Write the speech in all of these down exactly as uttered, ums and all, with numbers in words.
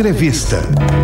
Entrevista.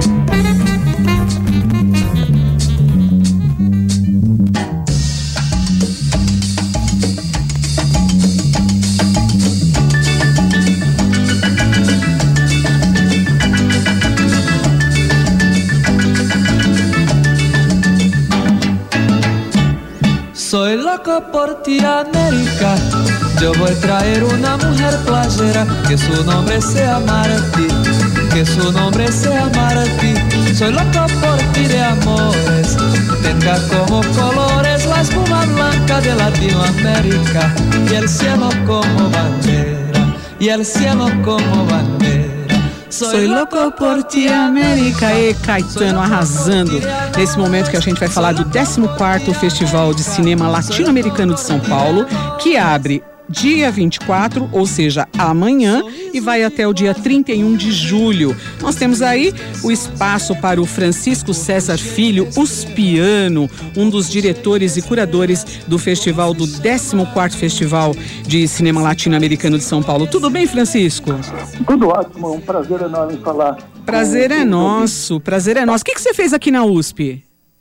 Soy loco por ti, América. Yo voy a traer una mujer playera, que su nombre sea Martí, que su nombre sea Martí. Soy loco por ti de amores, tenga como colores la espuma blanca de Latinoamérica y el cielo como bandera, y el cielo como bandera. Soy louco por ti, América. E Caetano arrasando nesse momento que a gente vai falar do décimo quarto Festival de Cinema Latino-Americano de São Paulo, que abre dia vinte e quatro, ou seja, amanhã, e vai até o dia trinta e um de julho. Nós temos aí o espaço para o Francisco César Filho, Uspiano, um dos diretores e curadores do festival, do décimo quarto Festival de Cinema Latino-Americano de São Paulo. Tudo bem, Francisco? Tudo ótimo, um prazer enorme falar. Prazer é nosso, prazer é nosso. O que, que você fez aqui na U S P?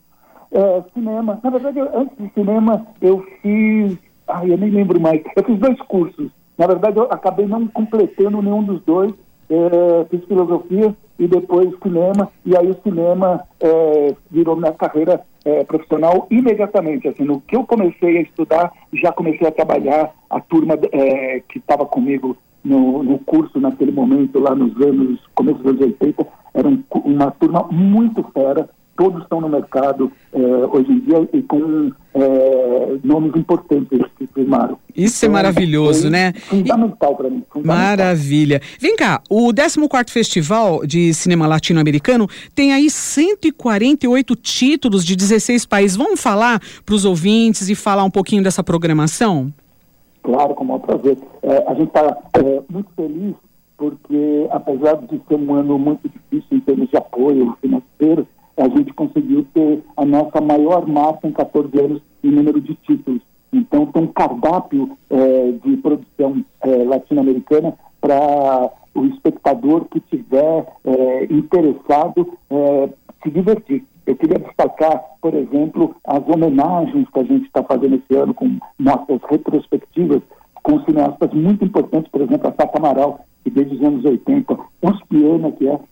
É, cinema. Na verdade, antes de cinema, eu fiz... Ai, eu nem lembro mais. Eu fiz dois cursos. Na verdade, eu acabei não completando nenhum dos dois. É, fiz filosofia e depois cinema. E aí o cinema é, virou minha carreira é, profissional imediatamente. Assim, no que eu comecei a estudar, já comecei a trabalhar. A turma é, que estava comigo no, no curso naquele momento, lá nos anos, começo dos anos oitenta, era um, uma turma muito fera. Todos estão no mercado eh, hoje em dia e com eh, nomes importantes que firmaram. Isso então, é maravilhoso, né? Fundamental para mim. Fundamental. Maravilha. Vem cá, o décimo quarto Festival de Cinema Latino-Americano tem aí cento e quarenta e oito títulos de dezesseis países. Vamos falar para os ouvintes e falar um pouquinho dessa programação? Claro, com o maior prazer. É, a gente está é, muito feliz porque, apesar de ser um ano muito difícil em termos de apoio financeiro, a gente conseguiu ter a nossa maior massa em catorze anos em número de títulos. Então, tem um cardápio é, de produção é, latino-americana para o espectador que estiver é, interessado é, se divertir. Eu queria destacar, por exemplo, as homenagens que a gente está fazendo esse ano com mostras retrospectivas com cineastas muito importantes, por exemplo, a Tata Amaral, que desde os anos oitenta, Uspiano, que é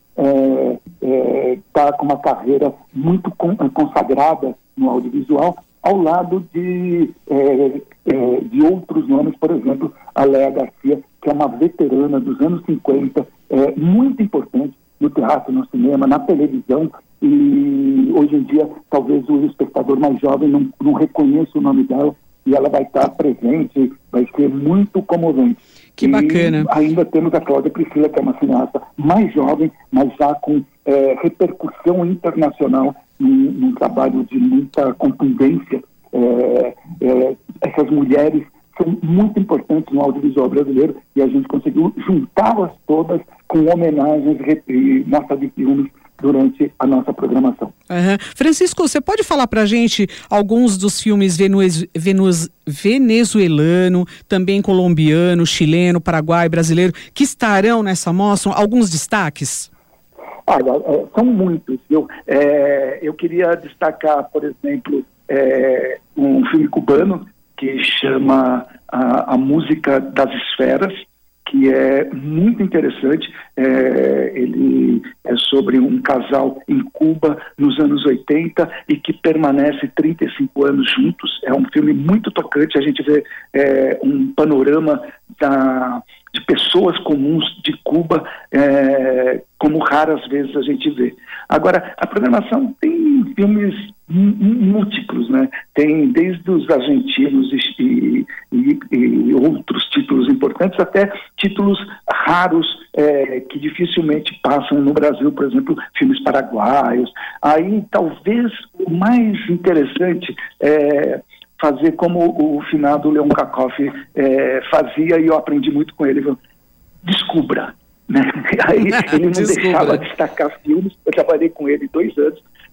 está é, é, com uma carreira muito con- consagrada no audiovisual, ao lado de, é, é, de outros nomes, por exemplo, a Léa Garcia, que é uma veterana dos anos cinquenta, é, muito importante no teatro, no cinema, na televisão, e hoje em dia talvez o espectador mais jovem não, não reconheça o nome dela, e ela vai estar presente, vai ser muito comovente. Que bacana. E ainda temos a Cláudia Priscila, que é uma cineasta mais jovem, mas já com é, repercussão internacional, num, num trabalho de muita contundência. É, é, essas mulheres são muito importantes no audiovisual brasileiro e a gente conseguiu juntá-las todas com homenagens e mostra de filmes durante a nossa programação. Uhum. Francisco, você pode falar pra gente alguns dos filmes venuez, venuz, venezuelano, também colombiano, chileno, paraguai, brasileiro, que estarão nessa mostra? Alguns destaques? Olha, é, são muitos. Eu, é, eu queria destacar, por exemplo, é, um filme cubano que chama a, a Música das Esferas, que é muito interessante. É, ele é sobre um casal em Cuba nos anos oitenta e que permanece trinta e cinco anos juntos. É um filme muito tocante. A gente vê é, um panorama da, de pessoas comuns de Cuba, é, como raras vezes a gente vê. Agora, a programação tem filmes múltiplos, né? Tem desde os argentinos e, e, e outros títulos importantes até títulos raros é, que dificilmente passam no Brasil, por exemplo, filmes paraguaios. Aí talvez o mais interessante é fazer como o finado Leon Kakoff é, fazia, e eu aprendi muito com ele. Descubra. Né? Aí ele não deixava destacar filmes. Eu trabalhei com ele dois anos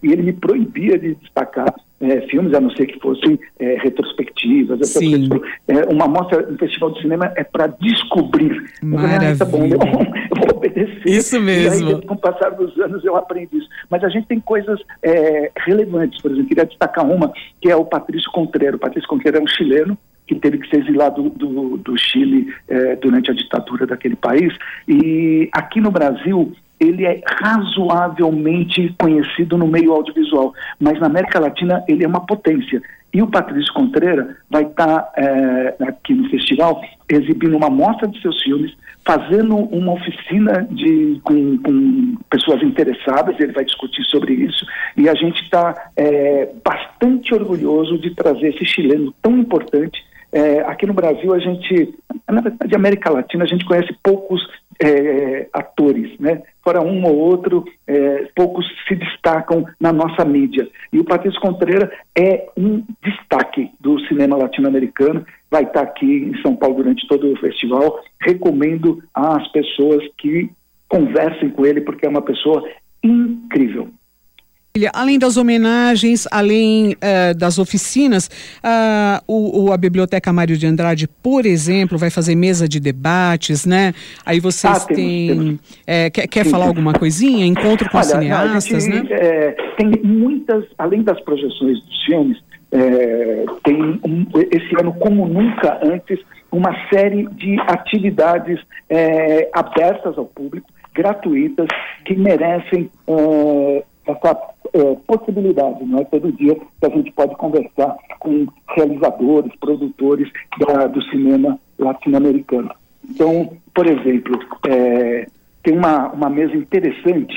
e ele me proibia de destacar é, filmes, a não ser que fossem é, retrospectivas. Essas Sim. coisas. É, uma mostra, um festival de cinema é para descobrir. Maravilha. Eu, falei, ah, tá bom, eu, eu vou obedecer. Isso mesmo. E aí, com o passar dos anos, eu aprendi isso. Mas a gente tem coisas é, relevantes. Por exemplo, queria destacar uma, que é o Patrício Contreira. O Patrício Contreira é um chileno que teve que ser exilado do, do Chile eh, durante a ditadura daquele país. E aqui no Brasil, ele é razoavelmente conhecido no meio audiovisual, mas na América Latina ele é uma potência. E o Patrício Contreira vai estar eh, aqui no festival exibindo uma mostra de seus filmes, fazendo uma oficina de, com, com pessoas interessadas, ele vai discutir sobre isso, e a gente está eh, bastante orgulhoso de trazer esse chileno tão importante. É, aqui no Brasil, a gente, na verdade, América Latina, a gente conhece poucos é, atores, né? Fora um ou outro, é, poucos se destacam na nossa mídia. E o Patrício Contreira é um destaque do cinema latino-americano, vai estar aqui em São Paulo durante todo o festival. Recomendo às pessoas que conversem com ele, porque é uma pessoa incrível. Além das homenagens, além uh, das oficinas, uh, o, o, a Biblioteca Mário de Andrade, por exemplo, vai fazer mesa de debates, né? Aí vocês ah, temos, têm... Temos. É, quer quer falar alguma coisinha? Encontro com Olha, cineastas, não, a gente, né? É, tem muitas, além das projeções dos filmes, é, tem um, esse ano, como nunca antes, uma série de atividades é, abertas ao público, gratuitas, que merecem... É, essa é, possibilidade, não é todo dia que a gente pode conversar com realizadores, produtores da, do cinema latino-americano. Então, por exemplo, é, tem uma, uma mesa interessante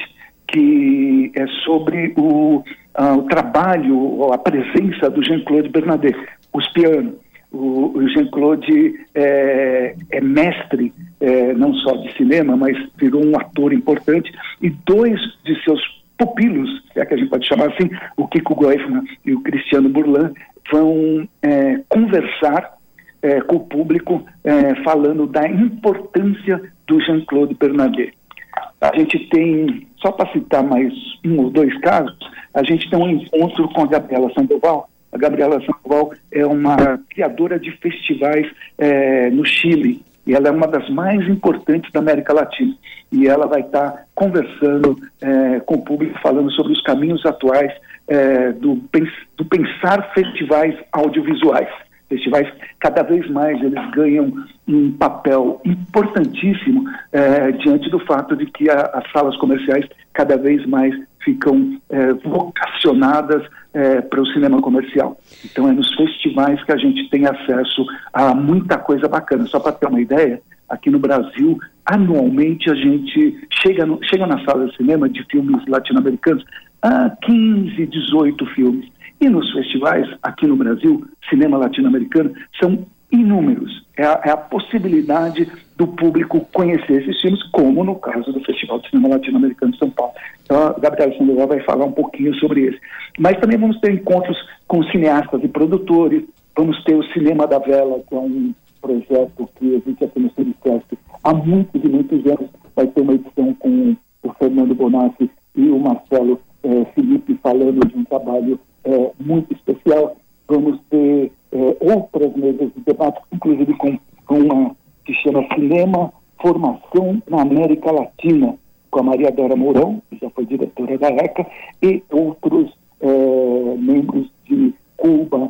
que é sobre o, a, o trabalho, a presença do Jean-Claude Bernardet, o Spiano. O, o Jean-Claude é, é mestre, é, não só de cinema, mas virou um ator importante, e dois de seus pupilos, se é que a gente pode chamar assim, o Kiko Goifman e o Cristiano Burlan, vão é, conversar é, com o público, é, falando da importância do Jean-Claude Bernardet. A gente tem, só para citar mais um ou dois casos, a gente tem um encontro com a Gabriela Sandoval. A Gabriela Sandoval é uma criadora de festivais é, no Chile, e ela é uma das mais importantes da América Latina. E ela vai estar conversando é, com o público, falando sobre os caminhos atuais é, do, do pensar festivais audiovisuais. Festivais, cada vez mais, eles ganham um papel importantíssimo é, diante do fato de que a, as salas comerciais cada vez mais ficam é, vocacionadas é, para o cinema comercial. Então é nos festivais que a gente tem acesso a muita coisa bacana. Só para ter uma ideia, aqui no Brasil, anualmente a gente chega, no, chega na sala de cinema de filmes latino-americanos a quinze, dezoito filmes. E nos festivais, aqui no Brasil, cinema latino-americano, são inúmeros. É a, é a possibilidade do público conhecer esses filmes, como no caso do Festival de Cinema Latino-Americano de São Paulo. Então, a Gabriela Sandoval vai falar um pouquinho sobre esse. Mas também vamos ter encontros com cineastas e produtores, vamos ter o Cinema da Vela, que é um projeto que a gente aqui no Cinesesc há muitos e muitos anos. Vai ter uma edição com o Fernando Bonassi e o Marcelo eh, Felipe falando de um trabalho eh, muito especial. Vamos ter eh, outras mesas de debate, inclusive com, com uma que chama Cinema Formação na América Latina, com a Maria Dora Mourão, que já foi diretora da ECA, e outros eh, membros de Cuba,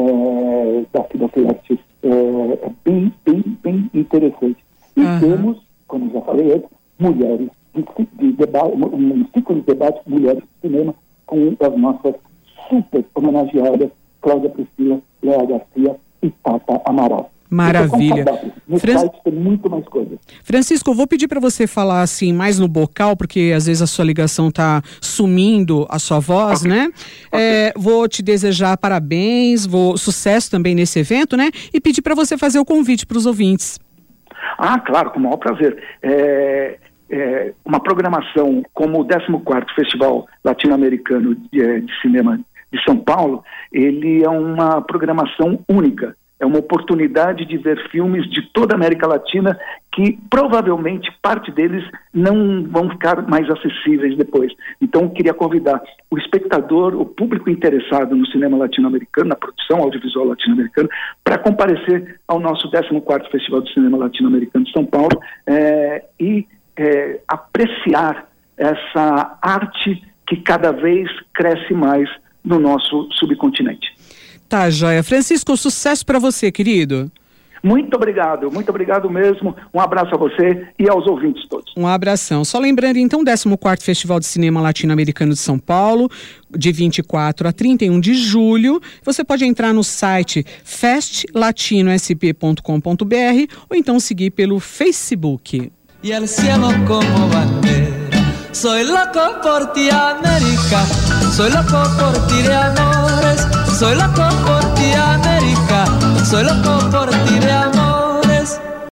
eh, daqui da Celeste. É bem, bem, bem interessante. E uhum. temos, como já falei antes, mulheres de, de debate, um ciclo de debate, mulheres de cinema, com as nossas super homenageadas, Cláudia Priscila, Léa Garcia e Tata Amaral. Maravilha. No Fran... site tem muito mais coisas. Francisco, eu vou pedir para você falar assim mais no bocal, porque às vezes a sua ligação está sumindo, a sua voz, okay. né? Okay. É, vou te desejar parabéns, vou sucesso também nesse evento, né? E pedir para você fazer o convite para os ouvintes. Ah, claro, com o maior prazer. É, é, uma programação como o décimo quarto Festival Latino-Americano de, de Cinema de São Paulo, ele é uma programação única. É uma oportunidade de ver filmes de toda a América Latina que provavelmente parte deles não vão ficar mais acessíveis depois. Então, queria convidar o espectador, o público interessado no cinema latino-americano, na produção audiovisual latino-americana, para comparecer ao nosso décimo quarto Festival de Cinema Latino-Americano de São Paulo é, e é, apreciar essa arte que cada vez cresce mais no nosso subcontinente. Tá, joia. Francisco, sucesso para você, querido. Muito obrigado, muito obrigado mesmo. Um abraço a você e aos ouvintes todos. Um abração. Só lembrando, então, décimo quarto Festival de Cinema Latino-Americano de São Paulo, de vinte e quatro a trinta e um de julho. Você pode entrar no site fest latino s p ponto com ponto b r ou então seguir pelo Facebook. Y el cielo como bandera, soy loco por ti, América, soy loco por ti de amores, soy loco por ti, América, soy loco por ti de amores.